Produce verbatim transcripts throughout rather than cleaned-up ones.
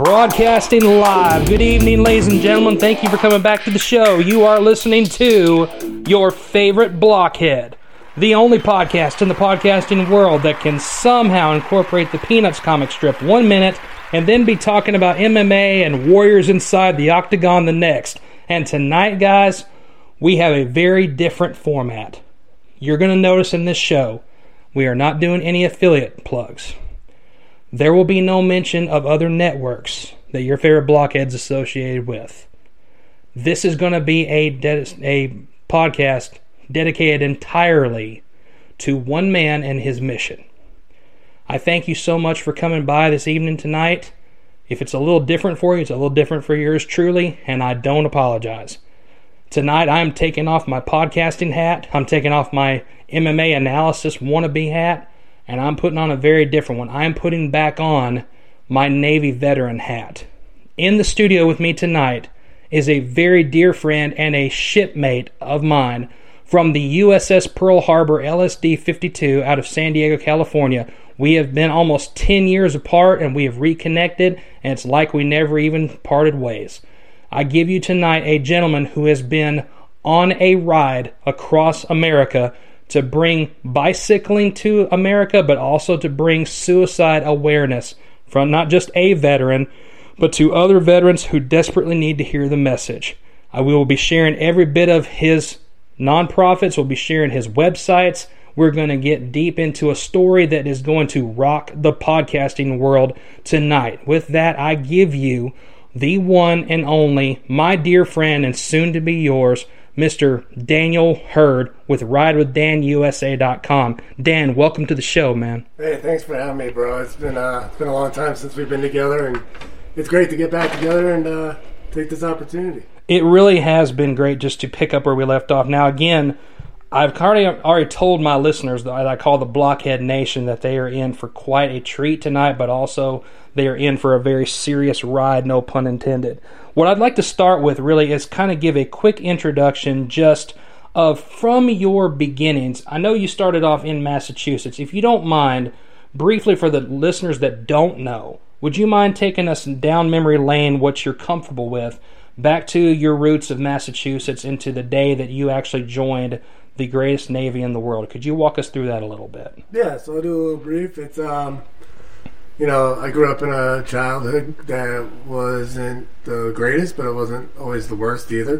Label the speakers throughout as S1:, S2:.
S1: Broadcasting live. Good evening, ladies and gentlemen. Thank you for coming back to the show. You are listening to your favorite Blockhead, the only podcast in the podcasting world that can somehow incorporate the Peanuts comic strip one minute and then be talking about M M A and warriors inside the octagon the next. And tonight, guys, we have a very different format. You're going to notice in this show, we are not doing any affiliate plugs. There will be no mention of other networks that your favorite blockhead's associated with. This is going to be a de- a podcast dedicated entirely to one man and his mission. I thank you so much for coming by this evening tonight. If it's a little different for you, it's a little different for yours truly, and I don't apologize. Tonight I am taking off my podcasting hat, I'm taking off my M M A analysis wannabe hat, and I'm putting on a very different one. I'm putting back on my Navy veteran hat. In the studio with me tonight is a very dear friend and a shipmate of mine from the U S S Pearl Harbor L S D fifty-two out of San Diego, California. We have been almost ten years apart and we have reconnected, and it's like we never even parted ways. I give you tonight a gentleman who has been on a ride across America to bring bicycling to America, but also to bring suicide awareness from not just a veteran, but to other veterans who desperately need to hear the message. I will be sharing every bit of his nonprofits. We'll be sharing his websites. We're going to get deep into a story that is going to rock the podcasting world tonight. With that, I give you the one and only, my dear friend and soon to be yours, Mister Daniel Hurd with ride with dan u s a dot com. Dan, welcome to the show, man.
S2: Hey, thanks for having me, bro. It's been uh, it's been a long time since we've been together, and it's great to get back together and uh, take this opportunity.
S1: It really has been great just to pick up where we left off. Now, again, I've already, already told my listeners that I call the Blockhead Nation that they are in for quite a treat tonight, but also they are in for a very serious ride, no pun intended. What I'd like to start with really is kind of give a quick introduction just of from your beginnings. I know you started off in Massachusetts. If you don't mind, briefly for the listeners that don't know, would you mind taking us down memory lane, what you're comfortable with, back to your roots of Massachusetts into the day that you actually joined the greatest Navy in the world? Could you walk us through that a little bit?
S2: Yeah, so I'll do a little brief. It's, um, you know, I grew up in a childhood that wasn't the greatest, but it wasn't always the worst either.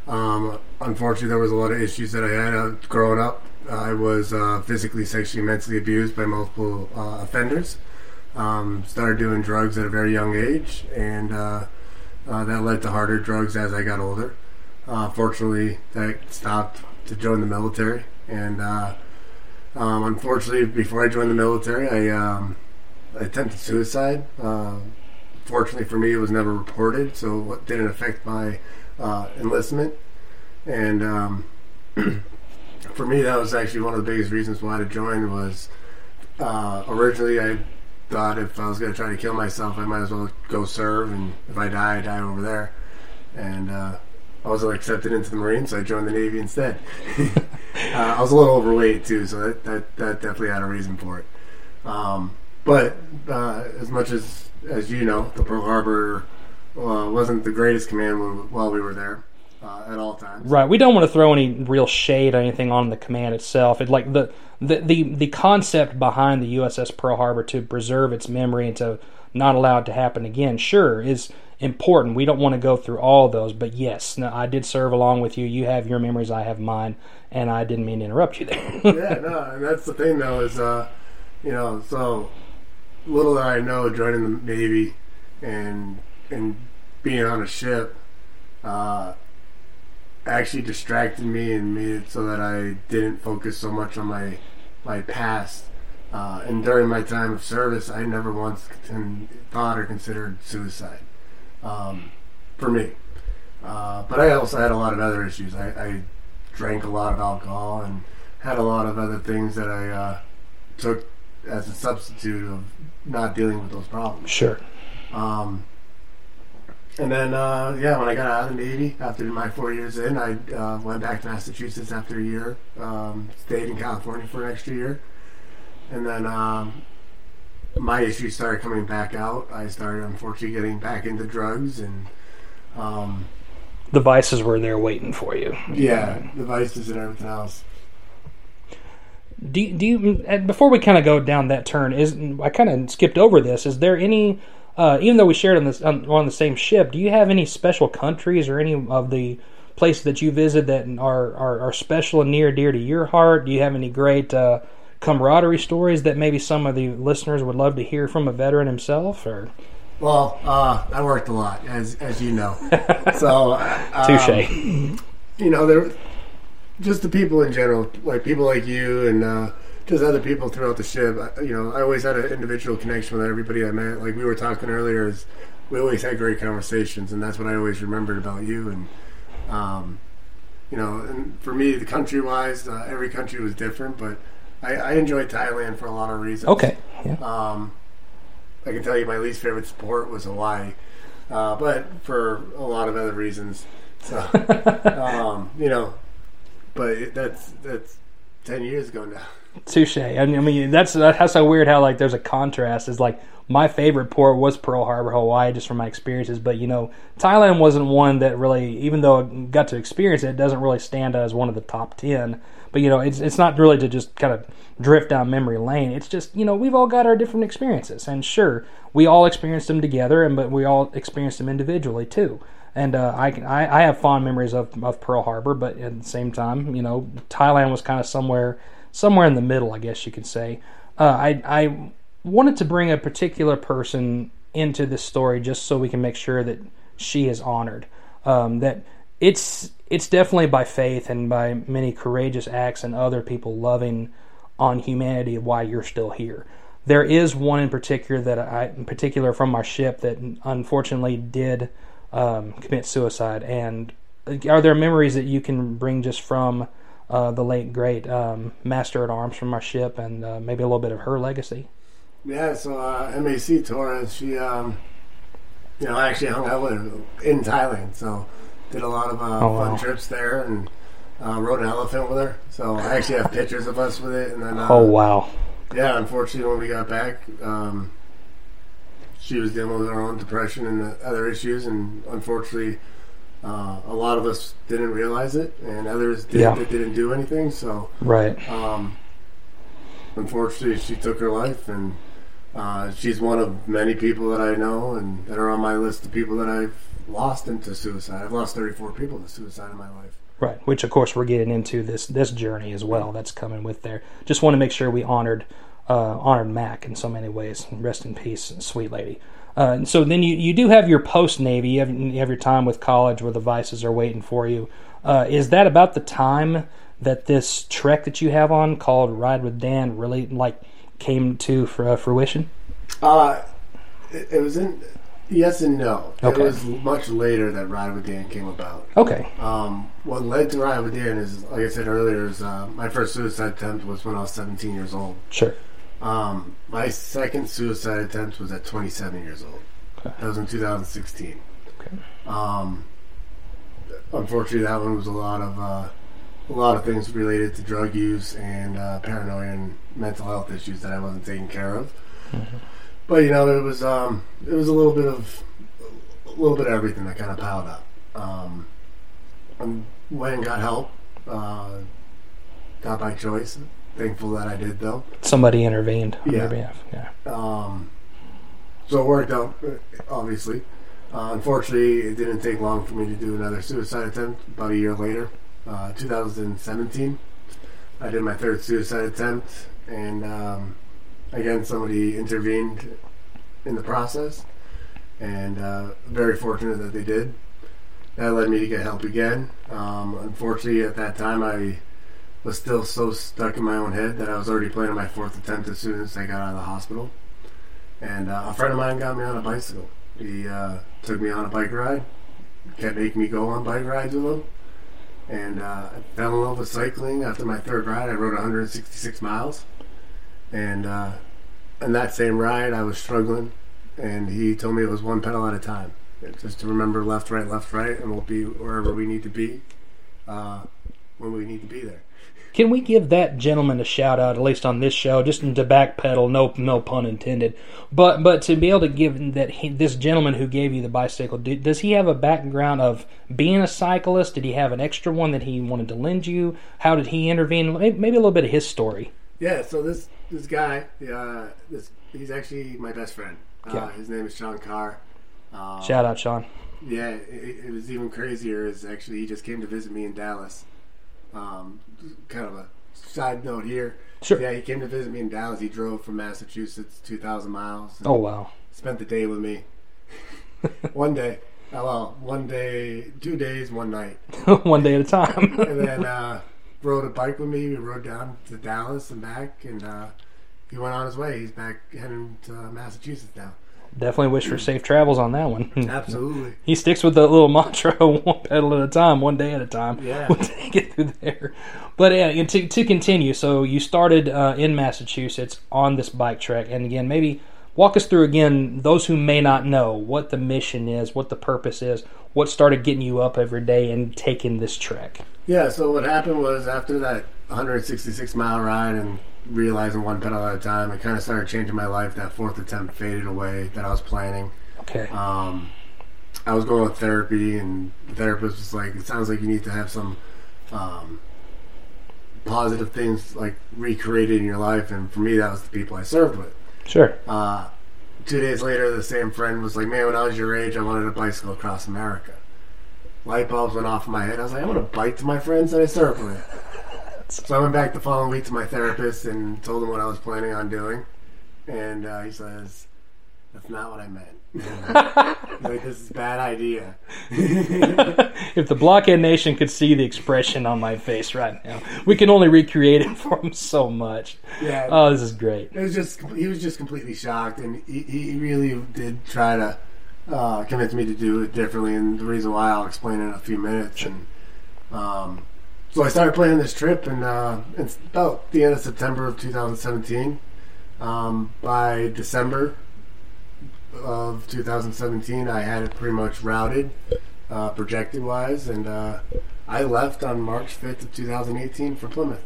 S2: Um, unfortunately, there was a lot of issues that I had uh, growing up. I was uh, physically, sexually, mentally abused by multiple uh, offenders. Um, started doing drugs at a very young age, and uh, uh, that led to harder drugs as I got older. Uh, fortunately, that stopped to join the military, and uh, um, unfortunately, before I joined the military, I, um, I attempted suicide. Uh, fortunately for me, it was never reported, so it didn't affect my uh, enlistment. And um, for me, that was actually one of the biggest reasons why to join. Was uh, originally I thought if I was going to try to kill myself, I might as well go serve, and if I die, I die over there. And uh, I wasn't accepted into the Marines, so I joined the Navy instead. uh, I was a little overweight too, so that, that, that definitely had a reason for it. Um, but uh, as much as as you know, the Pearl Harbor uh, wasn't the greatest command when, while we were there uh, at all times.
S1: Right. We don't want to throw any real shade or anything on the command itself. It like the the the, the concept behind the U S S Pearl Harbor to preserve its memory and to not allow it to happen again, sure, is important. We don't want to go through all those, but yes, no, I did serve along with you. You have your memories, I have mine, and I didn't mean to interrupt you there.
S2: Yeah, no, and that's the thing though is, uh, you know, so little that I know, joining the Navy and and being on a ship uh, actually distracted me and made it so that I didn't focus so much on my my past. Uh, and during my time of service, I never once con- thought or considered suicide. Um, for me. Uh, but I also had a lot of other issues. I, I drank a lot of alcohol and had a lot of other things that I uh, took as a substitute of not dealing with those problems.
S1: Sure.
S2: Um, and then, uh, yeah, when I got out of the Navy, after my four years in, I uh, went back to Massachusetts after a year, um, stayed in California for an extra year. And then um, my issues started coming back out, I started unfortunately getting back into drugs, and um,
S1: the vices were there waiting for you.
S2: Yeah, the vices and everything else.
S1: Do you, do you and before we kind of go down that turn, is I kind of skipped over this. Is there any, uh, even though we shared on this on, on the same ship, do you have any special countries or any of the places that you visit that are are, are special and near dear to your heart? Do you have any great uh, camaraderie stories that maybe some of the listeners would love to hear from a veteran himself? Or
S2: well, uh, I worked a lot, as as you know, so um,
S1: touche.
S2: You know, there just the people in general, like people like you and uh, just other people throughout the ship. I, you know, I always had an individual connection with everybody I met. Like we were talking earlier, is we always had great conversations, and that's what I always remembered about you. And um, you know, and for me, the country wise, uh, every country was different, but I, I enjoyed Thailand for a lot of reasons.
S1: Okay. Yeah.
S2: Um, I can tell you my least favorite sport was Hawaii, uh, but for a lot of other reasons. So, um, you know, but it, that's that's ten years ago now.
S1: Touche. I mean, that's that's so weird how like there's a contrast. Is like my favorite port was Pearl Harbor, Hawaii, just from my experiences. But you know, Thailand wasn't one that really, even though I got to experience it, it doesn't really stand out as one of the top ten. But you know, it's it's not really to just kind of drift down memory lane. It's just, you know, we've all got our different experiences, and sure, we all experienced them together, and but we all experienced them individually too. And uh, I, can, I I have fond memories of, of Pearl Harbor, but at the same time, you know, Thailand was kind of somewhere somewhere in the middle, I guess you could say. Uh, I I wanted to bring a particular person into this story just so we can make sure that she is honored. Um, that it's it's definitely by faith and by many courageous acts and other people loving on humanity why you're still here. There is one in particular that I, in particular from our ship, that unfortunately did um, commit suicide. And are there memories that you can bring just from uh, the late great um, Master at Arms from our ship, and uh, maybe a little bit of her legacy?
S2: Yeah. So uh, M A C Torres, she, um, you know, I actually hung out with her in Thailand. So did a lot of uh,
S1: oh, wow.
S2: fun trips there, and uh, rode an elephant with her. So I actually have pictures of us with it. And then, uh,
S1: oh wow.
S2: Yeah, unfortunately, when we got back, um, she was dealing with her own depression and other issues, and unfortunately, uh, a lot of us didn't realize it, and others did
S1: yeah.
S2: that didn't do anything. So,
S1: right.
S2: Um, unfortunately, she took her life, and uh, she's one of many people that I know and that are on my list of people that I've lost into suicide. I've lost thirty-four people to suicide in my life.
S1: Right, which of course we're getting into this this journey as well. That's coming with there. Just want to make sure we honored uh, honored Mac in so many ways. Rest in peace, sweet lady. Uh, so then you, you do have your post Navy. You have, you have your time with college where the vices are waiting for you. Uh, is that about the time that this trek that you have on called Ride with Dan really like came to for, uh, fruition?
S2: Uh, it, it was in. Yes and no.
S1: Okay.
S2: It was much later that Ride with Dan came about.
S1: Okay.
S2: Um, what led to Ride with Dan is, like I said earlier, is uh, my first suicide attempt was when I was seventeen years old.
S1: Sure.
S2: Um, my second suicide attempt was at twenty-seven years old. Okay. That was in two thousand sixteen.
S1: Okay.
S2: Um, unfortunately, that one was a lot of uh, a lot of things related to drug use and uh, paranoia and mental health issues that I wasn't taking care of. Mm-hmm. But you know, it was um, it was a little bit of a little bit of everything that kind of piled up. Um, I went and got help, uh, not by choice. Thankful that I did, though.
S1: Somebody intervened on
S2: yeah.
S1: your behalf. Yeah.
S2: Um, so it worked out, obviously. Uh, unfortunately, it didn't take long for me to do another suicide attempt. About a year later, uh, two thousand seventeen, I did my third suicide attempt, and um, again, somebody intervened in the process, and uh, very fortunate that they did. That led me to get help again. Um, unfortunately, at that time, I was still so stuck in my own head that I was already planning my fourth attempt as soon as I got out of the hospital. And uh, a friend of mine got me on a bicycle. He uh, took me on a bike ride, kept making me go on bike rides with him. And uh, I fell in love with cycling. After my third ride, I rode one hundred sixty-six miles. And uh, in that same ride, I was struggling. And he told me it was one pedal at a time. Just to remember left, right, left, right, and we'll be wherever we need to be uh, when we need to be there.
S1: Can we give that gentleman a shout out, at least on this show, just to backpedal, no no pun intended, but but to be able to give that he, this gentleman who gave you the bicycle, do, does he have a background of being a cyclist? Did he have an extra one that he wanted to lend you? How did he intervene? Maybe, maybe a little bit of his story.
S2: Yeah, so this this guy, uh, this he's actually my best friend. Uh,
S1: Yeah.
S2: His name is Sean Carr. Um,
S1: Shout out, Sean.
S2: Yeah, it, it was even crazier. Is actually he just came to visit me in Dallas. Um, kind of a side note here.
S1: Sure.
S2: Yeah, he came to visit me in Dallas. He drove from Massachusetts two thousand miles.
S1: Oh, wow.
S2: Spent the day with me. One day. Oh, well, one day, two days, one night.
S1: One day at a time.
S2: And then uh, rode a bike with me. We rode down to Dallas and back, and uh, he went on his way. He's back heading to Massachusetts now.
S1: Definitely wish for safe travels on that one.
S2: Absolutely.
S1: He sticks with the little mantra, one pedal at a time, one day at a time.
S2: Yeah.
S1: We'll take it through there. But yeah, and to, to continue, so you started uh, in Massachusetts on this bike trek. And again, maybe walk us through again, those who may not know what the mission is, what the purpose is, what started getting you up every day and taking this trek.
S2: Yeah, so what happened was after that one hundred sixty-six mile ride and realizing one pedal at a time, it kind of started changing my life. That fourth attempt faded away that I was planning.
S1: Okay.
S2: Um, I was going with therapy, and the therapist was like, it sounds like you need to have some um, positive things like recreated in your life. And for me, that was the people I served with.
S1: Sure.
S2: Uh, two days later, the same friend was like, man, when I was your age, I wanted a bicycle across America. Light bulbs went off in my head. I was like, I want to bike to my friends that I served with. So I went back the following week to my therapist and told him what I was planning on doing. And uh, he says, that's not what I meant. He's like, this is a bad idea.
S1: If the Blockhead Nation could see the expression on my face right now, we can only recreate it for him so much.
S2: Yeah.
S1: Oh, this is great.
S2: It was just, he was just completely shocked. And he, he really did try to uh, convince me to do it differently. And the reason why I'll explain in a few minutes. And um So I started planning this trip, and uh, it's about the end of September of two thousand seventeen. Um, by December of two thousand seventeen, I had it pretty much routed, uh, projected-wise, and uh, I left on March fifth of two thousand eighteen for Plymouth.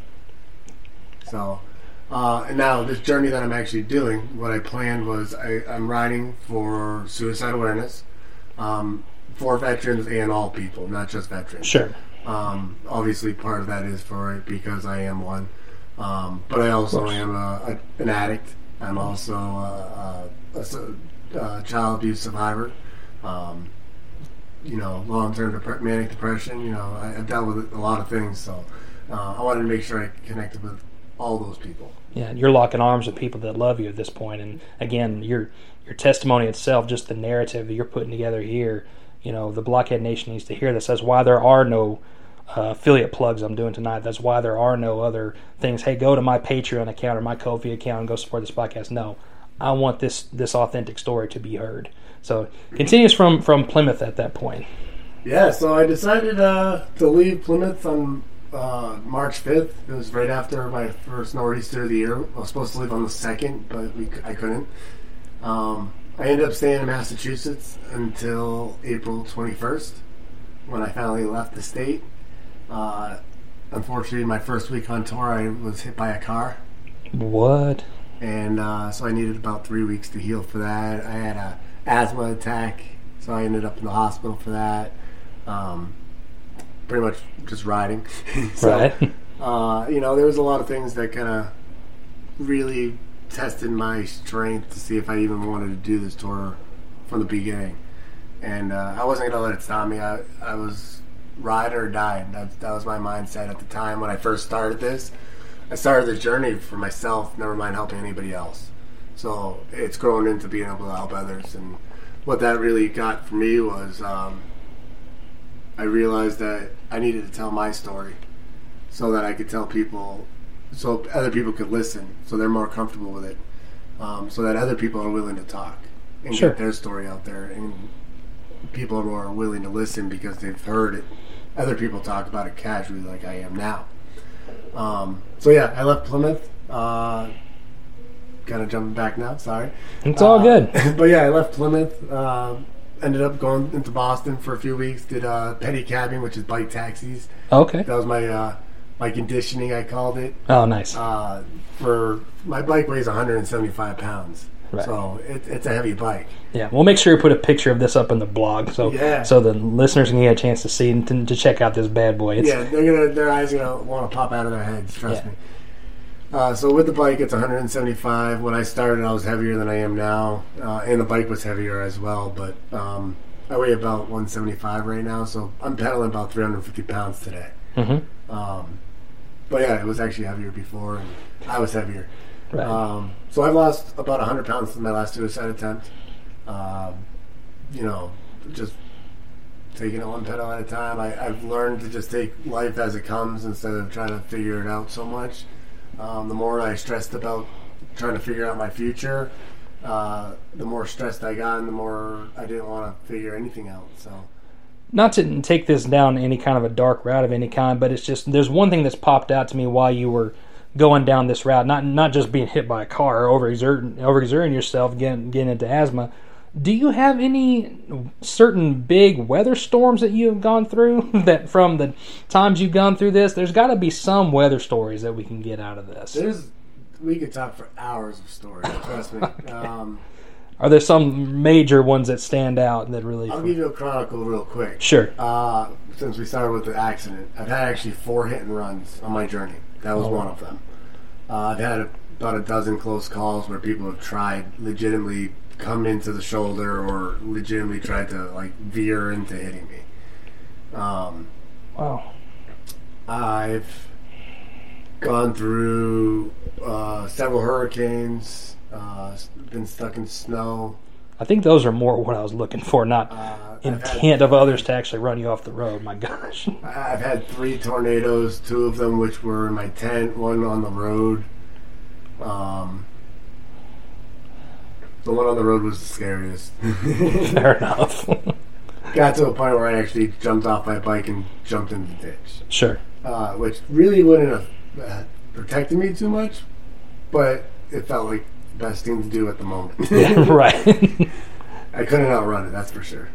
S2: So, uh, and now this journey that I'm actually doing, what I planned was I, I'm riding for suicide awareness, um, for veterans and all people, not just veterans.
S1: Sure.
S2: Um, obviously, part of that is for it because I am one. Um, but I also am a, a, an addict. I'm also a, a, a, a child abuse survivor. Um, you know, long-term dep- manic depression. You know, I, I've dealt with a lot of things. So uh, I wanted to make sure I connected with all those people.
S1: Yeah, you're locking arms with people that love you at this point. And again, your your testimony itself, just the narrative that you're putting together here, you know, the Blockhead Nation needs to hear this. That's why there are no uh, affiliate plugs I'm doing tonight. That's why there are no other things. Hey, go to my Patreon account or my Ko-fi account and go support this podcast. No, I want this this authentic story to be heard. So continues from, from Plymouth at that point.
S2: Yeah, so I decided uh, to leave Plymouth on uh, March fifth. It was right after my first nor'easter of the year. I was supposed to leave on the second, but we, I couldn't. Um, I ended up staying in Massachusetts until April twenty-first, when I finally left the state. Uh, unfortunately, my first week on tour, I was hit by a car.
S1: What?
S2: And uh, so I needed about three weeks to heal for that. I had a asthma attack, so I ended up in the hospital for that. Um, pretty much just riding. so,
S1: Right.
S2: uh, you know, there was a lot of things that kind of really tested my strength to see if I even wanted to do this tour from the beginning. And uh, I wasn't going to let it stop me. I, I was ride or die. That, that was my mindset at the time when I first started this. I started this journey for myself, never mind helping anybody else. So it's grown into being able to help others. And what that really got for me was um, I realized that I needed to tell my story so that I could tell people, so other people could listen, so they're more comfortable with it, um, so that other people are willing to talk and
S1: Sure.
S2: get their story out there. And people are more willing to listen because they've heard it. Other people talk about it casually like I am now. Um, so yeah, I left Plymouth. Uh, kind of jumping back now, sorry.
S1: It's all
S2: Uh,
S1: good.
S2: But yeah, I left Plymouth. Uh, ended up going into Boston for a few weeks. Did uh, petty cabbing, which is bike taxis.
S1: Okay.
S2: That was my uh, my conditioning, I called it.
S1: Oh, nice.
S2: Uh, for my bike weighs one hundred seventy-five pounds,
S1: Right.
S2: so it, it's a heavy bike.
S1: Yeah, we'll make sure we put a picture of this up in the blog, so
S2: Yeah.
S1: so the listeners can get a chance to see and to, to check out this bad boy. It's,
S2: Yeah, they're gonna, their eyes are gonna want to pop out of their heads. Trust
S1: Yeah.
S2: me. Uh, so with the bike, it's one hundred seventy-five. When I started, I was heavier than I am now, uh, and the bike was heavier as well. But um, I weigh about one seventy-five right now, so I'm pedaling about three hundred fifty pounds today.
S1: Mm-hmm.
S2: Um, but yeah, it was actually heavier before, and I was heavier.
S1: Right.
S2: Um, so I've lost about one hundred pounds since my last suicide attempt. Um, you know, just taking it one pedal at a time. I, I've learned to just take life as it comes instead of trying to figure it out so much. Um, the more I stressed about trying to figure out my future, uh, the more stressed I got and the more I didn't want to figure anything out. So,
S1: Not to take this down any kind of a dark route of any kind, but it's just there's one thing that's popped out to me while you were going down this route, not not just being hit by a car, overexerting, overexerting yourself, getting getting into asthma. Do you have any certain big weather storms that you have gone through that from the times you've gone through this? There's got to be some weather stories that we can get out of this.
S2: there's we could talk for hours of stories. Trust me. Um,
S1: Are there some major ones that stand out that really?
S2: I'll give you a chronicle real quick.
S1: Sure.
S2: Uh, since we started with the accident, I've had actually four hit and runs on my journey. That was
S1: Oh.
S2: one of them. Uh, I've had a, about a dozen close calls where people have tried legitimately come into the shoulder or legitimately tried to like veer into hitting me. Um,
S1: Wow.
S2: I've gone through uh, several hurricanes, uh, been stuck in snow.
S1: I think those are more what I was looking for, not
S2: Uh, I've
S1: intent
S2: had-
S1: of others to actually run you off the road. My gosh.
S2: I've had three tornadoes, two of them which were in my tent, one on the road. Um, the one on the road was the scariest.
S1: Fair enough.
S2: Got to a point where I actually jumped off my bike and jumped in the ditch,
S1: Sure.
S2: uh, which really wouldn't have uh, protected me too much, but it felt like the best thing to do at the moment.
S1: Yeah, right.
S2: I couldn't outrun it, that's for sure.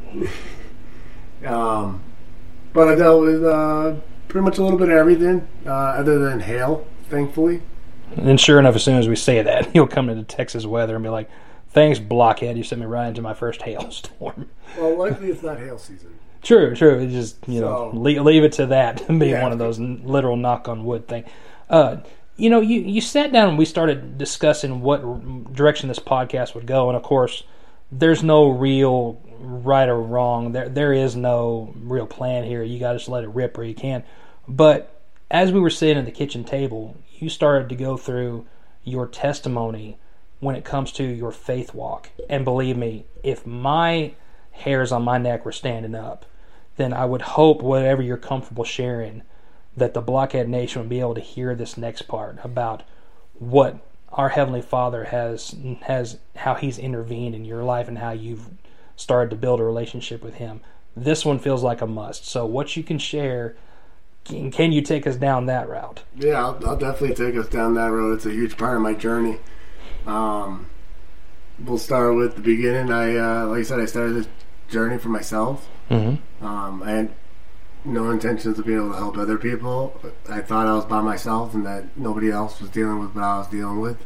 S2: um, but I dealt with uh, pretty much a little bit of everything, uh, other than hail, thankfully.
S1: And sure enough, as soon as we say that, he'll come into Texas weather and be like, thanks, blockhead, you sent me right into my first hailstorm.
S2: Well, luckily it's not hail season.
S1: True, true. It's just, you know,
S2: So-
S1: leave, leave it to that being
S2: Yeah.
S1: one of those n- literal knock on wood thing. Uh, you know, you, you sat down and we started discussing what r- direction this podcast would go. And of course, there's no real right or wrong. There There is no real plan here. You got to just let it rip where you can. But as we were sitting at the kitchen table, you started to go through your testimony when it comes to your faith walk. And believe me, if my hairs on my neck were standing up, then I would hope whatever you're comfortable sharing, that the Blockhead Nation would be able to hear this next part about what our Heavenly Father has, has how He's intervened in your life and how you've started to build a relationship with Him. This one feels like a must. So what you can share, can, can you take us down that route?
S2: Yeah, I'll, I'll definitely take us down that road. It's a huge part of my journey. Um, we'll start with the beginning. I, uh, like I said, I started this journey for myself.
S1: Mm-hmm.
S2: Um, I had no intentions of being able to help other people. I thought I was by myself and that nobody else was dealing with what I was dealing with.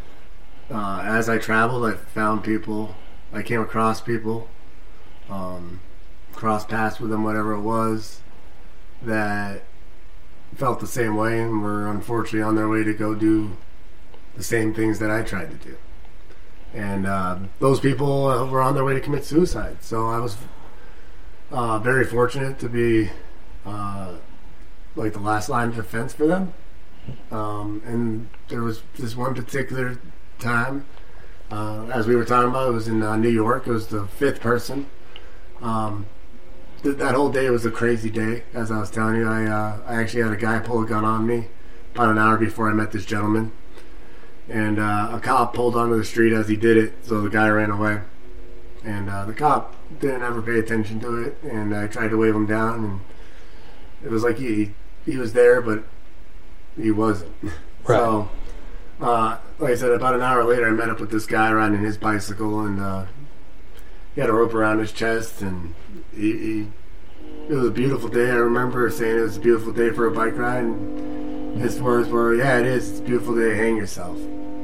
S2: Uh, as I traveled, I found people. I came across people, um, crossed paths with them, whatever it was, that felt the same way and were unfortunately on their way to go do the same things that I tried to do. And uh, those people uh, were on their way to commit suicide. So I was uh, very fortunate to be uh, like the last line of defense for them. Um, and there was this one particular time, uh, as we were talking about, it was in uh, New York. It was the fifth person. Um, th- that whole day was a crazy day. As I was telling you, I, uh, I actually had a guy pull a gun on me about an hour before I met this gentleman. And uh, a cop pulled onto the street as he did it, so the guy ran away. And uh, the cop didn't ever pay attention to it, and I tried to wave him down, and it was like he he was there, but he wasn't.
S1: Right.
S2: So, uh, like I said, about an hour later, I met up with this guy riding his bicycle, and uh, he had a rope around his chest, and he, he it was a beautiful day. I remember saying it was a beautiful day for a bike ride, and his words were, "Yeah, it is. It's a beautiful day to hang yourself."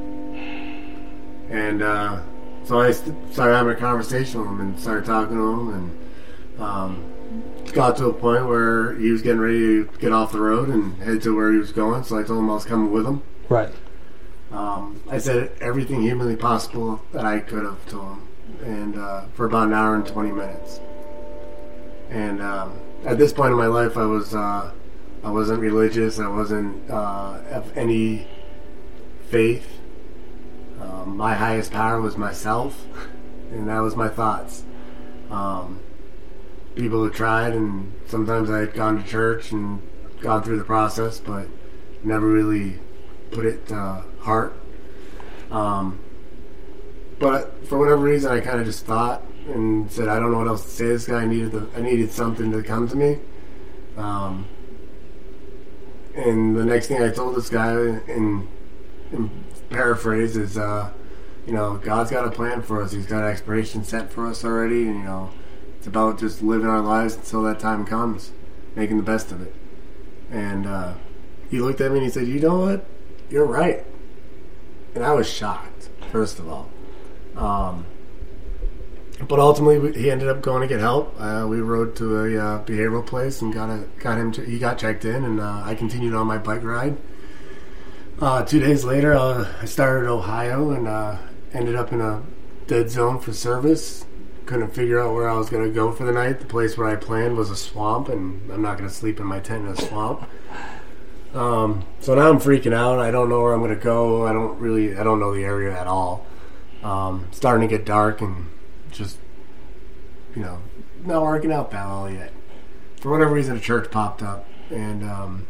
S2: And uh, so I st- started having a conversation with him and started talking to him, and um, got to a point where he was getting ready to get off the road and head to where he was going. So I told him I was coming with him.
S1: Right.
S2: Um, I said everything humanly possible that I could have to him, and uh, for about an hour and twenty minutes. And um, at this point in my life, I was uh, I wasn't religious. I wasn't uh, of any faith. Um, my highest power was myself, and that was my thoughts. Um, people have tried, and sometimes I had gone to church and gone through the process, but never really put it to heart. Um, but for whatever reason, I kind of just thought and said, I don't know what else to say to this guy. I needed the, I needed something to come to me. Um, and the next thing I told this guy, in, in paraphrase, is, uh, you know, God's got a plan for us. He's got an expiration set for us already. And, you know, it's about just living our lives until that time comes, making the best of it. And uh, he looked at me and he said, you know what? You're right. And I was shocked, first of all. Um, but ultimately, he ended up going to get help. Uh, we rode to a uh, behavioral place and got a, got him. To, he got checked in, and uh, I continued on my bike ride. Uh, two days later, uh, I started in Ohio and uh, ended up in a dead zone for service. Couldn't figure out where I was going to go for the night. The place where I planned was a swamp, and I'm not going to sleep in my tent in a swamp. Um, so now I'm freaking out. I don't know where I'm going to go. I don't really, I don't know the area at all. Um, starting to get dark and just, you know, not working out that well yet. For whatever reason, a church popped up, and um,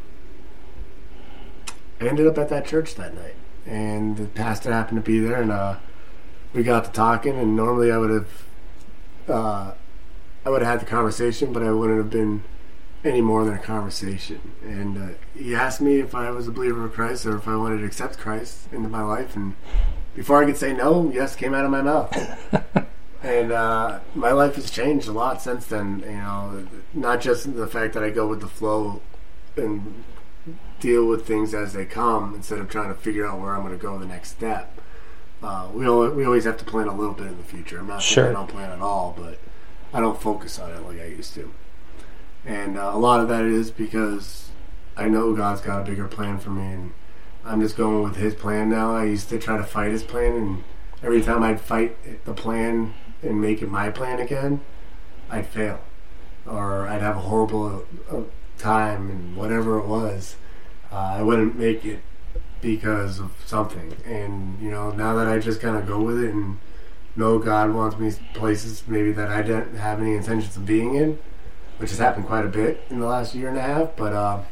S2: I ended up at that church that night. And the pastor happened to be there, and uh, we got to talking. And normally I would have, uh, I would have had the conversation, but I wouldn't have been any more than a conversation. And uh, he asked me if I was a believer of Christ or if I wanted to accept Christ into my life. And before I could say no, yes came out of my mouth. And uh, my life has changed a lot since then. You know, not just the fact that I go with the flow and deal with things as they come instead of trying to figure out where I'm going to go the next step. Uh, we always, we always have to plan a little bit in the future. I'm not
S1: sure.
S2: saying I don't plan at all, but I don't focus on it like I used to. And uh, a lot of that is because I know God's got a bigger plan for me, and I'm just going with His plan now. I used to try to fight His plan, and every time I'd fight the plan and make it my plan again, I'd fail. Or I'd have a horrible uh, time, and whatever it was, uh, I wouldn't make it because of something. And, you know, now that I just kind of go with it and know God wants me places maybe that I didn't have any intentions of being in, which has happened quite a bit in the last year and a half, but uh,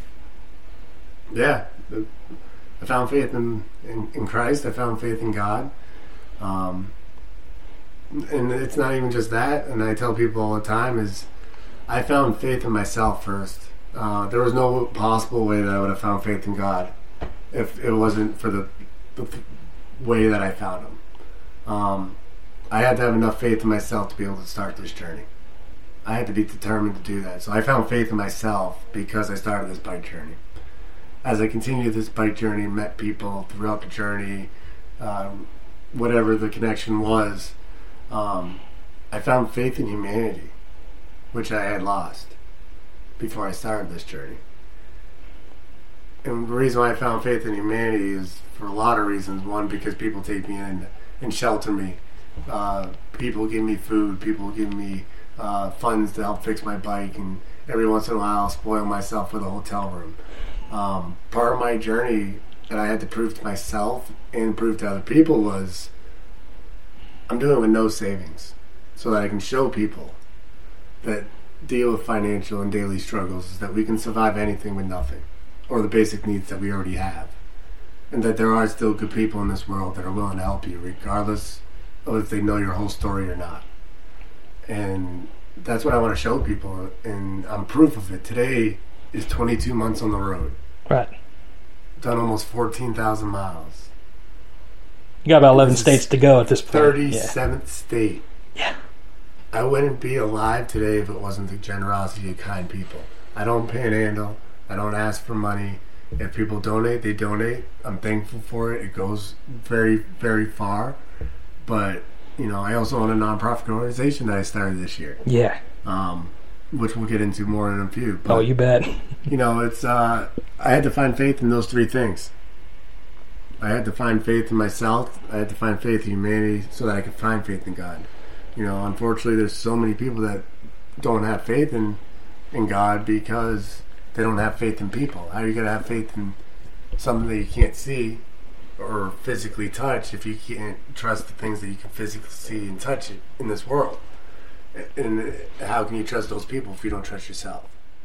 S2: yeah, I found faith in, in, in Christ. I found faith in God. Um, and it's not even just that, and I tell people all the time, is I found faith in myself first. Uh, there was no possible way that I would have found faith in God if it wasn't for the, the way that I found Him. Um, I had to have enough faith in myself to be able to start this journey. I had to be determined to do that. So I found faith in myself because I started this bike journey. As I continued this bike journey, met people throughout the journey, um, whatever the connection was, um, I found faith in humanity, which I had lost before I started this journey. And the reason why I found faith in humanity is for a lot of reasons. One, because people take me in and shelter me. Uh, people give me food. People give me Uh, funds to help fix my bike, and every once in a while I'll spoil myself with a hotel room. Um, part of my journey that I had to prove to myself and prove to other people was I'm doing it with no savings, so that I can show people that deal with financial and daily struggles is that we can survive anything with nothing, or the basic needs that we already have, and that there are still good people in this world that are willing to help you regardless of if they know your whole story or not. And that's what I want to show people, and I'm proof of it. Today is twenty-two months on the road.
S1: Right.
S2: Done almost fourteen thousand miles.
S1: You got about eleven states to go at this point.
S2: thirty-seventh yeah. state.
S1: Yeah.
S2: I wouldn't be alive today if it wasn't the generosity of kind people. I don't panhandle. I don't ask for money. If people donate, they donate. I'm thankful for it. It goes very, very far. But, you know, I also own a nonprofit organization that I started this year.
S1: Yeah.
S2: Um, which we'll get into more in a few. But,
S1: oh, you bet.
S2: You know, it's uh, I had to find faith in those three things. I had to find faith in myself. I had to find faith in humanity so that I could find faith in God. You know, unfortunately, there's so many people that don't have faith in in God because they don't have faith in people. How are you going to have faith in something that you can't see or physically touch if you can't trust the things that you can physically see and touch in this world? And how can you trust those people if you don't trust yourself?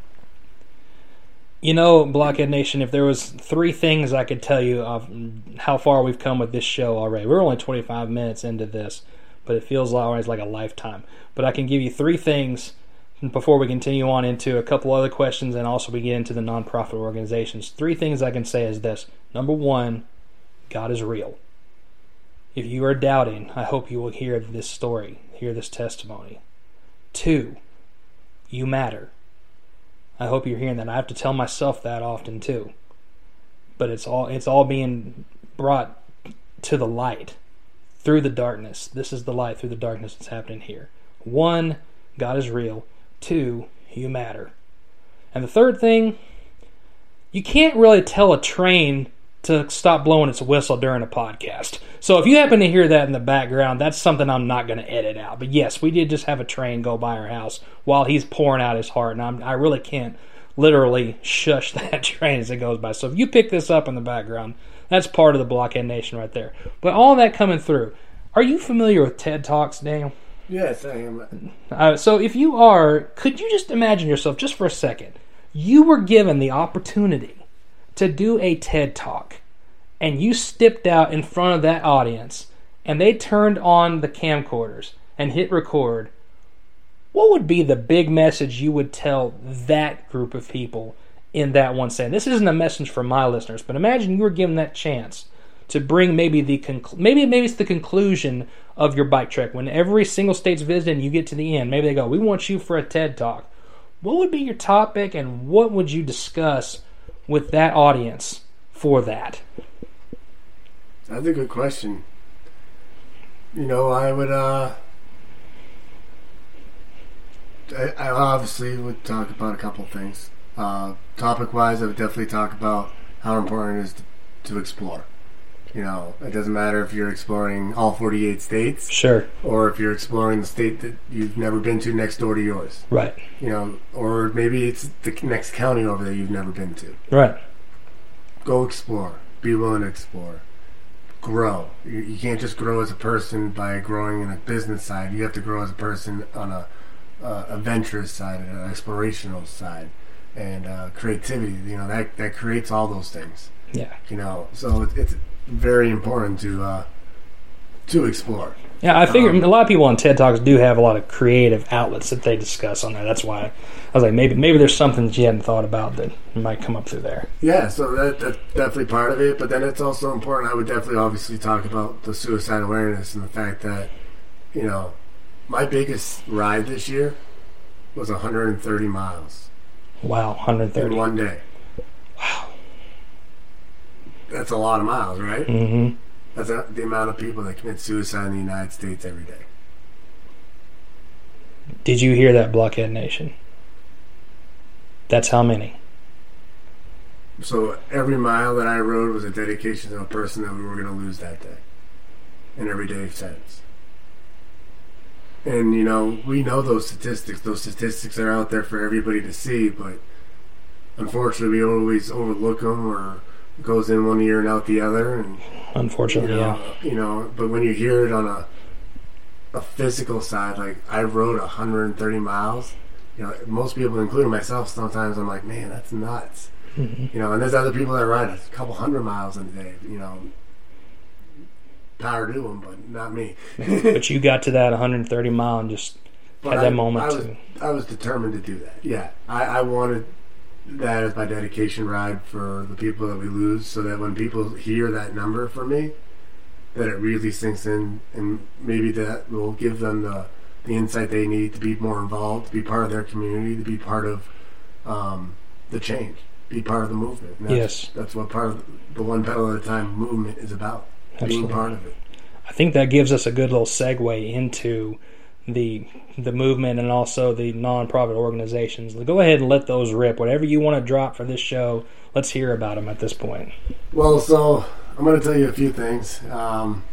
S1: You know, Blockhead Nation, if there was three things I could tell you of how far we've come with this show already. We're only twenty-five minutes into this, but it feels always like a lifetime. But I can give you three things before we continue on into a couple other questions and also we get into the nonprofit organizations. Three things I can say is this. Number one, God is real. If you are doubting, I hope you will hear this story, hear this testimony. Two, you matter. I hope you're hearing that. I have to tell myself that often too. But it's all it's all being brought to the light through the darkness. This is the light through the darkness that's happening here. One, God is real. Two, you matter. And the third thing, you can't really tell a train to stop blowing its whistle during a podcast. So if you happen to hear that in the background, that's something I'm not going to edit out. But yes, we did just have a train go by our house while he's pouring out his heart, and I'm, I really can't literally shush that train as it goes by. So if you pick this up in the background, that's part of the Blockhead Nation right there. But all that coming through, are you familiar with TED Talks, Daniel?
S2: Yes, I am.
S1: Uh, so if you are, could you just imagine yourself, just for a second, you were given the opportunity to do a TED Talk, and you stepped out in front of that audience, and they turned on the camcorders and hit record, what would be the big message you would tell that group of people in that one sentence? This isn't a message for my listeners, but imagine you were given that chance to bring maybe the conclu- maybe maybe it's the conclusion of your bike trek. When every single state's visited and you get to the end, maybe they go, we want you for a TED Talk. What would be your topic, and what would you discuss with that audience for that?
S2: That's a good question. You know, I would, uh, I, I obviously would talk about a couple things. Uh, topic-wise, I would definitely talk about how important it is to, to explore. You know, it doesn't matter if you're exploring all forty-eight states.
S1: Sure.
S2: Or if you're exploring the state that you've never been to next door to yours.
S1: Right.
S2: You know, or maybe it's the next county over there you've never been to.
S1: Right. Go
S2: explore. Be willing to explore. Grow. You, you can't just grow as a person by growing in a business side. You have to grow as a person on a, uh, adventurous side, an explorational side, and uh, creativity. You know, that that creates all those things.
S1: Yeah.
S2: You know, so it, it's very important to uh, to explore.
S1: Yeah, I figure
S2: um,
S1: a lot of people on TED Talks do have a lot of creative outlets that they discuss on there. That's why I was like, maybe maybe there's something that you hadn't thought about that might come up through there.
S2: Yeah, so that, that's definitely part of it. But then it's also important. I would definitely obviously talk about the suicide awareness and the fact that, you know, my biggest ride this year was one hundred thirty miles.
S1: Wow, one hundred thirty.
S2: In one day.
S1: Wow.
S2: That's a lot of miles, right?
S1: Mm-hmm.
S2: That's a, the amount of people that commit suicide in the United States every day.
S1: Did you hear that, Blockhead Nation? That's how many.
S2: So every mile that I rode was a dedication to a person that we were going to lose that day. And every day since. And, you know, we know those statistics. Those statistics are out there for everybody to see, but unfortunately we always overlook them, or it goes in one ear and out the other. And
S1: unfortunately,
S2: you know,
S1: yeah.
S2: You know, but when you hear it on a a physical side, like I rode one hundred thirty miles, you know, most people, including myself, sometimes I'm like, man, that's nuts.
S1: Mm-hmm.
S2: You know, and there's other people that ride a couple hundred miles in a day, you know. Power to them, but not me.
S1: But you got to that one hundred thirty mile and just
S2: but
S1: had that
S2: I,
S1: moment
S2: I was,
S1: too.
S2: I was determined to do that. Yeah, I, I wanted that as my dedication ride for the people that we lose, so that when people hear that number from me, that it really sinks in, and maybe that will give them the the insight they need to be more involved, to be part of their community, to be part of um, the change. be part of the movement. And that's,
S1: yes.
S2: That's what part of the One Pedal at a Time movement is about,
S1: Absolutely.
S2: being part of it.
S1: I think that gives us a good little segue into the the movement and also the nonprofit organizations. Go ahead and let those rip. Whatever you want to drop for this show, let's hear about them at this point.
S2: Well, so I'm going to tell you a few things. Um,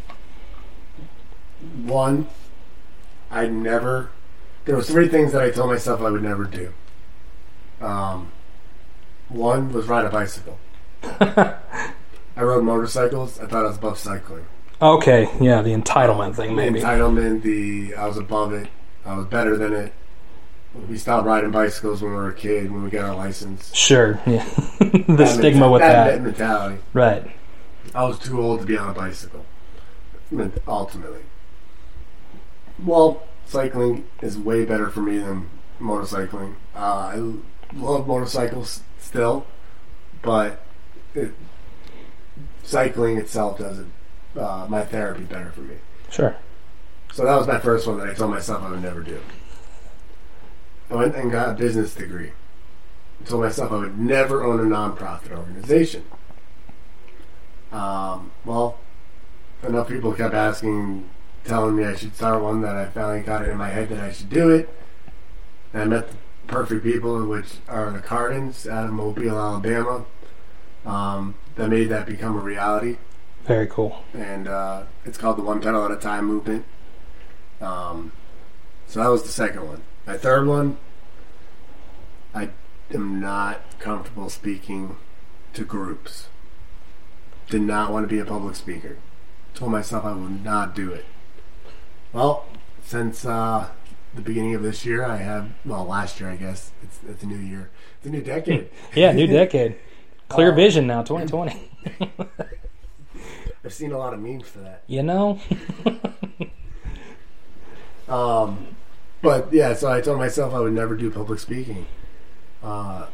S2: one, I never... There was three things that I told myself I would never do. Um, one was ride a bicycle. I rode motorcycles. I thought I was above cycling.
S1: Okay, yeah, the entitlement thing, maybe.
S2: The entitlement, the I was above it. I was better than it. We stopped riding bicycles when we were a kid, when we got our license.
S1: Sure, yeah. the
S2: that
S1: stigma
S2: menta-
S1: with
S2: that.
S1: that.
S2: That mentality.
S1: Right.
S2: I was too old to be on a bicycle, ultimately. Well, cycling is way better for me than motorcycling. Uh, I love motorcycles still, but it, cycling itself doesn't. Uh, my therapy better for me.
S1: Sure.
S2: So that was my first one that I told myself I would never do. I went and got a business degree. I told myself I would never own a nonprofit organization. Um, well, enough people kept asking, telling me I should start one, that I finally got it in my head that I should do it. And I met the perfect people, which are the Cardins out of Mobile, Alabama, um, that made that become a reality.
S1: Very cool.
S2: And uh, it's called the One Pedal at a Time movement. Um, so that was the second one. My third one, I am not comfortable speaking to groups. Did not want to be a public speaker. Told myself I would not do it. Well, since uh, the beginning of this year, I have, well, last year I guess, it's, it's a new year. It's a new decade.
S1: Yeah, new decade. Clear
S2: uh,
S1: vision now, twenty twenty.
S2: I've seen a lot of memes for that.
S1: You know?
S2: um, but yeah, so I told myself I would never do public speaking. Uh,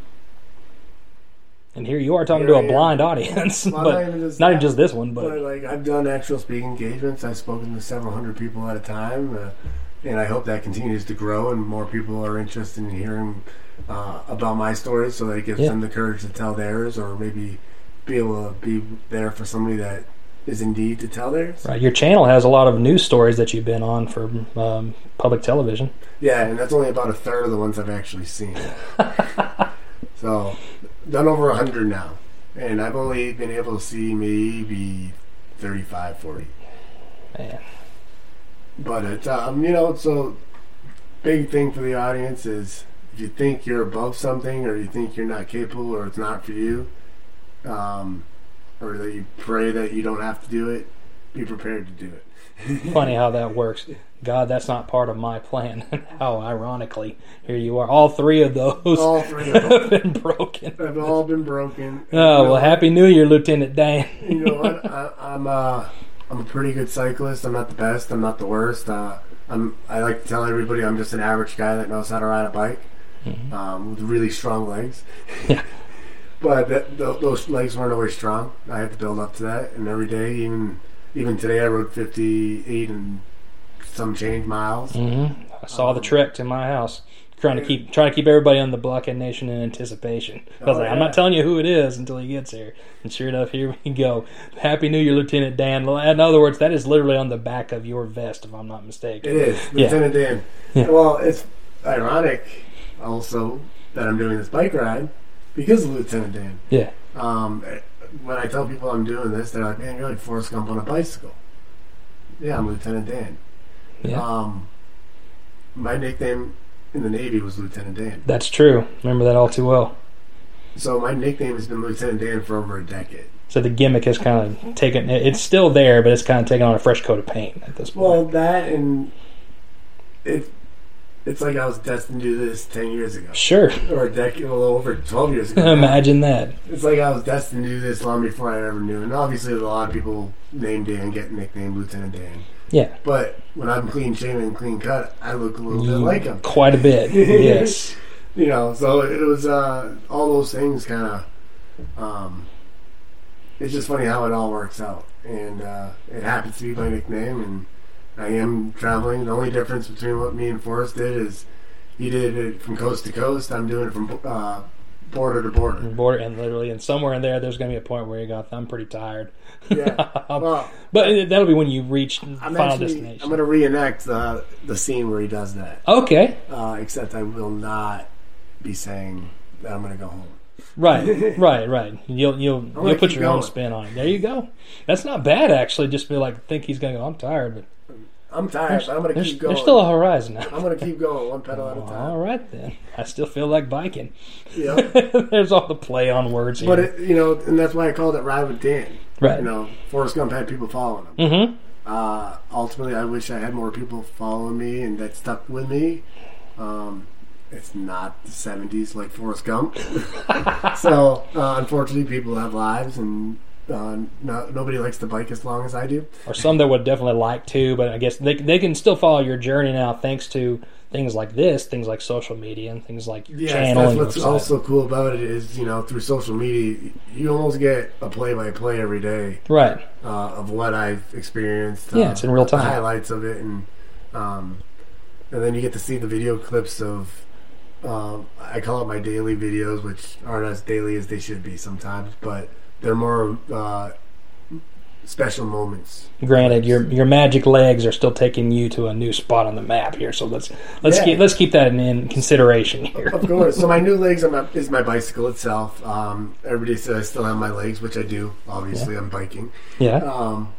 S1: and here you are talking
S2: here
S1: to a
S2: I
S1: blind audience,
S2: well,
S1: but
S2: not even just,
S1: not even just this one. But,
S2: but like I've done actual speaking engagements. I've spoken to several hundred people at a time, uh, and I hope that continues to grow and more people are interested in hearing uh, about my stories, so that it gives
S1: yeah.
S2: them the courage to tell theirs, or maybe be able to be there for somebody that is in need to tell theirs.
S1: Right. Your channel has a lot of news stories that you've been on for um, public television.
S2: Yeah, and that's only about a third of the ones I've actually seen. So, done over one hundred now. And I've only been able to see maybe thirty-five, forty.
S1: Man.
S2: But it's, um, you know, so big thing for the audience is if you think you're above something, or you think you're not capable, or it's not for you, um, or that you pray that you don't have to do it, be prepared to do it.
S1: Funny how that works. God, that's not part of my plan. How ironically, here you are. All three of those
S2: all three of them
S1: have been broken.
S2: Have all been broken.
S1: Oh, well, Happy New Year, Lieutenant Dan.
S2: You know what? I, I'm uh, I'm a pretty good cyclist. I'm not the best. I'm not the worst. Uh, I'm. I like to tell everybody I'm just an average guy that knows how to ride a bike, mm-hmm. um, with really strong legs.
S1: Yeah.
S2: But that, th- those legs weren't always strong. I had to build up to that, and every day, even even today, I rode fifty-eight and some change miles.
S1: Mm-hmm. I saw um, the trek to my house, trying to keep trying to keep everybody on the Blockhead Nation in anticipation. I was
S2: oh,
S1: like,
S2: yeah.
S1: I'm not telling you who it is until he gets here. And sure enough, here we go. Happy New Year, Lieutenant Dan. In other words, that is literally on the back of your vest, if I'm not mistaken.
S2: It is,
S1: yeah.
S2: Lieutenant Dan.
S1: Yeah.
S2: Well, it's ironic also that I'm doing this bike ride because of Lieutenant Dan.
S1: Yeah.
S2: Um, when I tell people I'm doing this, they're like, man, you're like Forrest Gump on a bicycle. Yeah, I'm Lieutenant Dan.
S1: Yeah.
S2: Um, my nickname in the Navy was Lieutenant Dan.
S1: That's true. Remember that all too well.
S2: So my nickname has been Lieutenant Dan for over a decade.
S1: So the gimmick has kind of taken, it's still there, but it's kind of taken on a fresh coat of paint at this point.
S2: Well, that and it, it's like I was destined to do this ten years ago.
S1: Sure.
S2: Or a decade, a little over twelve years ago.
S1: Imagine that.
S2: It's like I was destined to do this long before I ever knew. And obviously a lot of people named Dan get nicknamed Lieutenant Dan.
S1: Yeah.
S2: But when I'm clean shaven and clean cut, I look a little bit like him.
S1: Quite a bit, yes.
S2: You know, so it was uh, all those things kind of. Um, it's just funny how it all works out, and uh, it happens to be my nickname. And I am traveling. The only difference between what me and Forrest did is he did it from coast to coast. I'm doing it from uh, border to border.
S1: Border, and literally, and somewhere in there, there's going to be a point where you go, I'm pretty tired.
S2: Yeah. Well,
S1: but that'll be when you reach
S2: I'm
S1: final
S2: actually,
S1: destination.
S2: I'm going to reenact the, the scene where he does that.
S1: Okay.
S2: Uh, except I will not be saying that I'm going to go home.
S1: Right, right, right. You'll you'll you'll put your
S2: going.
S1: own spin on it. There you go. That's not bad, actually. Just be like, think he's going to go, I'm tired, but
S2: I'm tired, but I'm going to keep going.
S1: There's still a horizon now.
S2: I'm going to keep going one pedal at a time.
S1: All right, then. I still feel like biking.
S2: Yep.
S1: There's all the play on words here.
S2: But, it, you know, and that's why I called it Ride with Dan.
S1: Right.
S2: You know, Forrest Gump had people following him.
S1: Mm-hmm.
S2: Uh, ultimately, I wish I had more people following me, and that stuck with me. Um, it's not the seventies like Forrest Gump. So, uh, unfortunately, people have lives, and uh, no, nobody likes to bike as long as I do.
S1: Or some that would definitely like to, but I guess they they can still follow your journey now thanks to things like this, things like social media, and things like your
S2: Yeah,
S1: channeling.
S2: that's what's
S1: website.
S2: also cool about it is, you know, through social media, you almost get a play-by-play every day.
S1: Right.
S2: Uh, of what I've experienced.
S1: Yeah,
S2: uh,
S1: it's in real time.
S2: The highlights of it, and um, and then you get to see the video clips of. Um, I call it my daily videos, which aren't as daily as they should be sometimes, but they're more uh, special moments.
S1: Granted, your your magic legs are still taking you to a new spot on the map here, so let's let's
S2: Yeah.
S1: keep let's keep that in, in consideration here.
S2: Of course. So my new legs are my, is my bicycle itself. Um, everybody says I still have my legs, which I do. Obviously, I'm biking.
S1: Yeah.
S2: Um,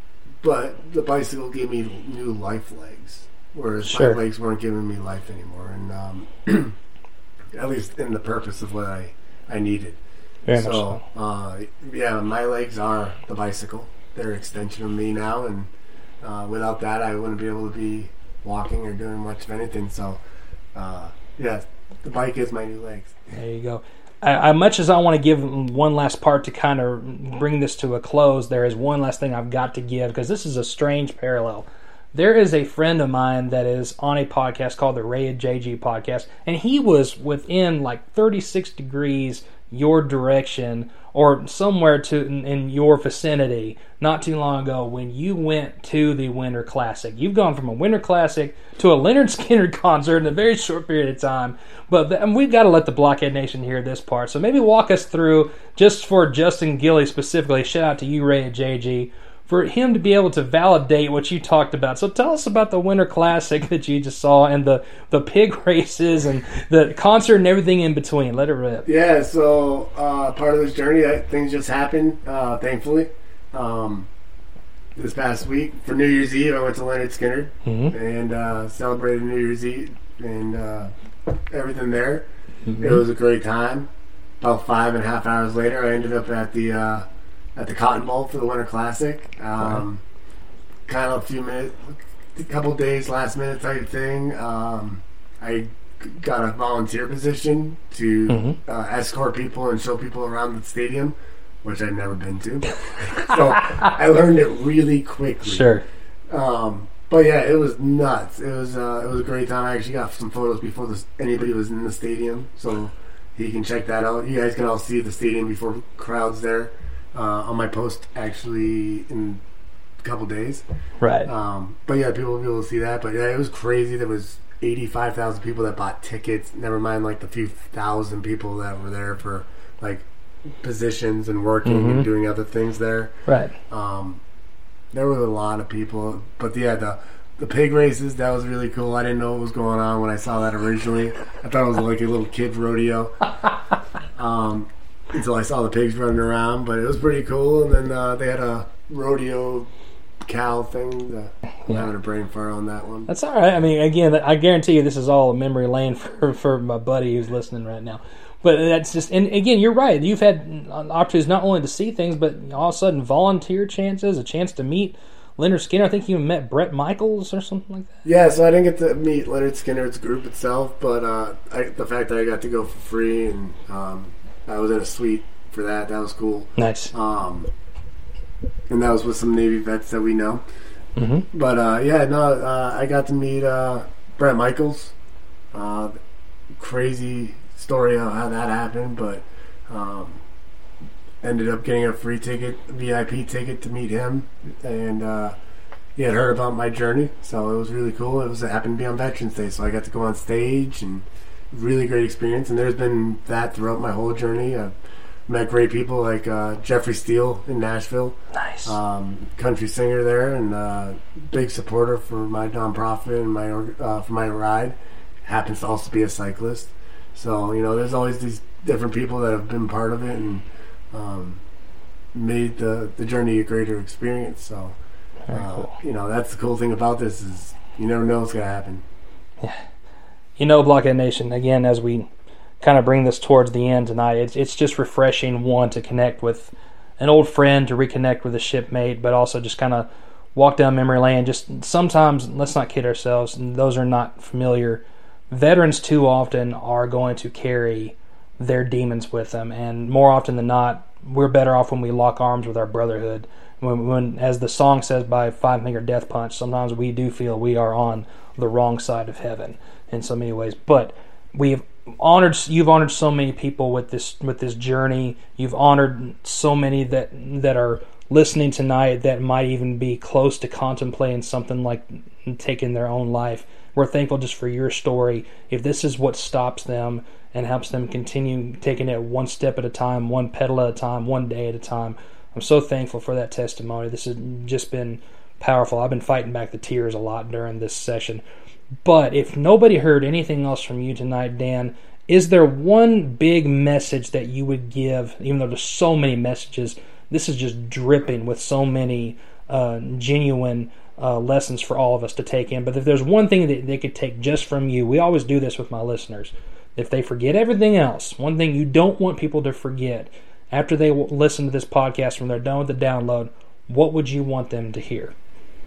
S2: but the bicycle gave me new life legs, whereas
S1: Sure.
S2: my legs weren't giving me life anymore. And um, at least in the purpose of what I, I needed.
S1: Very much
S2: so,
S1: so.
S2: uh, yeah, my legs are the bicycle. They're an extension of me now, and uh, without that, I wouldn't be able to be walking or doing much of anything. So, uh, yeah, the bike is my new legs.
S1: There you go. I, I, much as I want to give one last part to kind of bring this to a close, there is one last thing I've got to give because this is a strange parallel. There is a friend of mine that is on a podcast called the Ray and J G podcast, and he was within like thirty-six degrees your direction or somewhere to in, in your vicinity not too long ago when you went to the Winter Classic. You've gone from a Winter Classic to a Leonard Skinner concert in a very short period of time, but the, and we've got to let the Blockhead Nation hear this part. So maybe walk us through, just for Justin Gilly specifically, shout out to you, Ray and J G, for him to be able to validate what you talked about. So tell us about the Winter Classic that you just saw and the, the pig races and the concert and everything in between. Let it rip.
S2: Yeah, so uh, part of this journey, I, things just happened, uh, thankfully. Um, this past week, for New Year's Eve, I went to Leonard Skinner
S1: Mm-hmm.
S2: and uh, celebrated New Year's Eve and uh, everything there.
S1: Mm-hmm.
S2: It was a great time. About five and a half hours later, I ended up at the... Uh, at the Cotton Bowl for the Winter Classic. Um, right. Kind of a few minutes, a couple days, last minute type thing. Um, I got a volunteer position to
S1: mm-hmm.
S2: uh, escort people and show people around the stadium, which I'd never been to. So I learned it really quickly.
S1: Sure.
S2: Um, but yeah, it was nuts. It was uh, it was a great time. I actually got some photos before this, anybody was in the stadium, so you can check that out. You guys can all see the stadium before crowds there. Uh, on my post actually in a couple days.
S1: Right.
S2: Um, but yeah, people will be able to see that. But yeah, it was crazy. There was eighty-five thousand people that bought tickets. Never mind like the few thousand people that were there for like positions and working
S1: mm-hmm.
S2: and doing other things there.
S1: Right.
S2: Um, there was a lot of people. But yeah, the the pig races, that was really cool. I didn't know what was going on when I saw that originally. I thought it was like a little kid rodeo. Um, until I saw the pigs running around, but it was pretty cool. And then uh, they had a rodeo cow thing. Uh, I'm
S1: yeah.
S2: having a brain fart on that one.
S1: That's all right. I mean, again, I guarantee you this is all a memory lane for, for my buddy who's listening right now. But that's just, and again, you're right. You've had opportunities not only to see things, but all of a sudden volunteer chances, a chance to meet Leonard Skinner. I think you met Bret Michaels or something like that.
S2: Yeah, so I didn't get to meet Leonard Skinner's group itself, but uh, I, the fact that I got to go for free and um, I was in a suite for that. That was cool.
S1: Nice.
S2: Um, and that was with some Navy vets that we know.
S1: Mm-hmm.
S2: But uh, yeah, no, uh, I got to meet uh, Bret Michaels. Uh, crazy story on how that happened, but um, ended up getting a free ticket, V I P ticket to meet him. And uh, he had heard about my journey, so it was really cool. It was it happened to be on Veterans Day, so I got to go on stage and really great experience, and there's been that throughout my whole journey. I've met great people like uh, Jeffrey Steele in Nashville.
S1: Nice.
S2: Um, country singer there, and uh, big supporter for my nonprofit and my uh, for my ride. Happens to also be a cyclist. So, you know, there's always these different people that have been part of it and um, made the, the journey a greater experience. So, uh, cool. You know, that's the cool thing about this is you never know what's going to happen.
S1: Yeah. You know, Blockhead Nation, again, as we kind of bring this towards the end tonight, it's it's just refreshing, one, to connect with an old friend, to reconnect with a shipmate, but also just kind of walk down memory lane. Just sometimes, let's not kid ourselves, those are not familiar. Veterans too often are going to carry their demons with them, and more often than not, we're better off when we lock arms with our brotherhood. When, when as the song says by Five Finger Death Punch, sometimes we do feel we are on the wrong side of heaven in so many ways. But we've honored, you've honored so many people with this with this journey. You've honored so many that that are listening tonight that might even be close to contemplating something like taking their own life. We're thankful just for your story. If this is what stops them and helps them continue taking it one step at a time, one pedal at a time, one day at a time, I'm so thankful for that testimony. This has just been powerful. I've been fighting back the tears a lot during this session. But if nobody heard anything else from you tonight, Dan, is there one big message that you would give, even though there's so many messages? This is just dripping with so many uh, genuine uh, lessons for all of us to take in. But if there's one thing that they could take just from you, we always do this with my listeners. If they forget everything else, one thing you don't want people to forget, after they listen to this podcast, when they're done with the download, what would you want them to hear?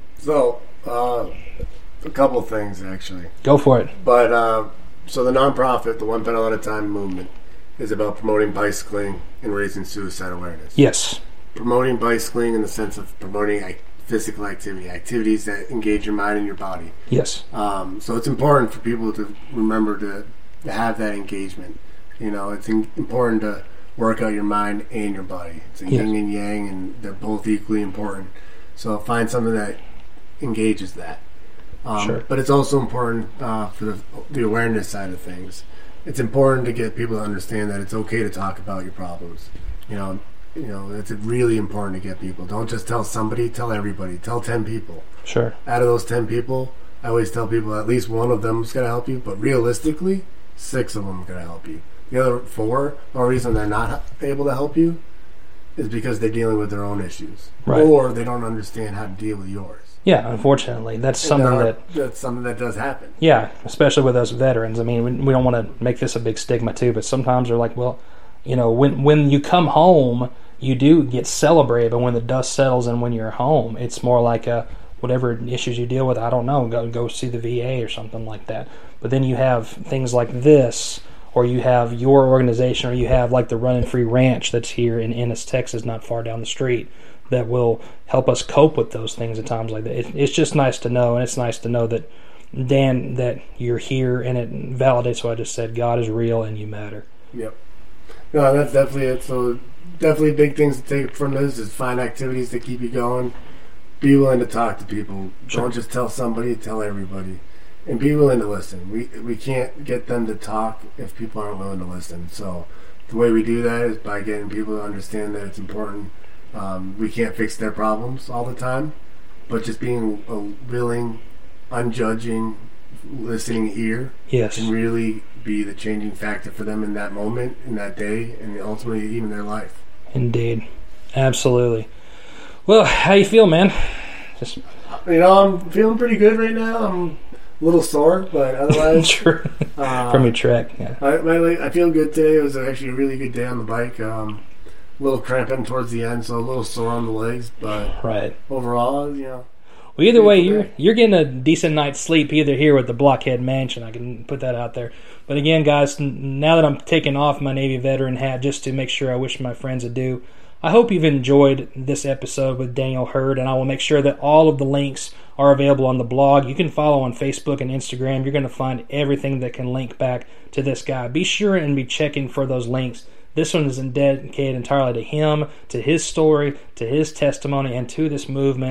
S2: So, uh, a couple of things, actually.
S1: Go for it.
S2: But, uh, so the nonprofit, the One Pedal at a Time movement, is about promoting bicycling and raising suicide awareness.
S1: Yes.
S2: Promoting bicycling in the sense of promoting physical activity, activities that engage your mind and your body.
S1: Yes.
S2: Um, so it's important for people to remember to, to have that engagement. You know, it's in, important to work out your mind and your body. It's a
S1: yes.
S2: yin and yang, and they're both equally important. So find something that engages that. Um,
S1: sure.
S2: But it's also important uh, for the, the awareness side of things. It's important to get people to understand that it's okay to talk about your problems. You know, you know, it's really important to get people. Don't just tell somebody, tell everybody. Tell ten people.
S1: Sure.
S2: Out of those ten people, I always tell people at least one of them is going to help you, but realistically, six of them are going to help you. The other four, the only reason they're not able to help you is because they're dealing with their own issues.
S1: Right.
S2: Or they don't understand how to deal with yours.
S1: Yeah, unfortunately, that's
S2: And
S1: something
S2: are,
S1: that
S2: that's something that does happen.
S1: Yeah, especially with us veterans. I mean, we, we don't want to make this a big stigma too, but sometimes they're like, well, you know, when when you come home, you do get celebrated, but when the dust settles and when you're home, it's more like a whatever issues you deal with. I don't know, go go see the V A or something like that. But then you have things like this, or you have your organization, or you have like the Running Free Ranch that's here in Ennis, Texas, not far down the street, that will help us cope with those things at times like that. It, it's just nice to know, and it's nice to know that, Dan, that you're here, and it validates what I just said. God is real, and you matter.
S2: Yep. No, that's definitely it. So definitely big things to take from this is find activities that keep you going. Be willing to talk to people.
S1: Sure.
S2: Don't just tell somebody, tell everybody. And be willing to listen. We we can't get them to talk if people aren't willing to listen. So the way we do that is by getting people to understand that it's important. Um, we can't fix their problems all the time, but just being a willing, unjudging, listening ear
S1: Yes.
S2: can really be the changing factor for them in that moment, in that day, and ultimately even their life.
S1: Indeed. Absolutely. Well, how you feel, man? Just
S2: You know, I'm feeling pretty good right now. I'm a little sore, but otherwise...
S1: True.
S2: uh,
S1: From your trek, yeah.
S2: I, my, I feel good today. It was actually a really good day on the bike. Um, a little cramping towards the end, so a little sore on the legs, but
S1: Right.
S2: overall, you know...
S1: Well, either way, you're you're getting a decent night's sleep either here with the Blockhead Mansion. I can put that out there. But again, guys, now that I'm taking off my Navy veteran hat just to make sure I wish my friends adieu, I hope you've enjoyed this episode with Daniel Hurd, and I will make sure that all of the links are available on the blog. You can follow on Facebook and Instagram. You're going to find everything that can link back to this guy. Be sure and be checking for those links. This one is dedicated entirely to him, to his story, to his testimony, and to this movement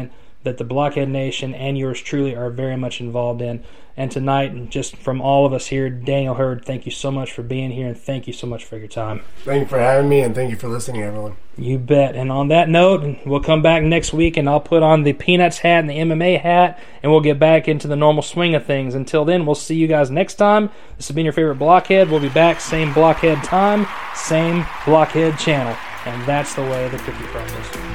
S1: that the Blockhead Nation and yours truly are very much involved in. And tonight, just from all of us here, Daniel Hurd, thank you so much for being here, and thank you so much for your time.
S2: Thank you for having me, and thank you for listening, everyone.
S1: You bet. And on that note, we'll come back next week, and I'll put on the Peanuts hat and the M M A hat, and we'll get back into the normal swing of things. Until then, we'll see you guys next time. This has been your favorite Blockhead. We'll be back, same Blockhead time, same Blockhead channel. And that's the way the cookie crumbles.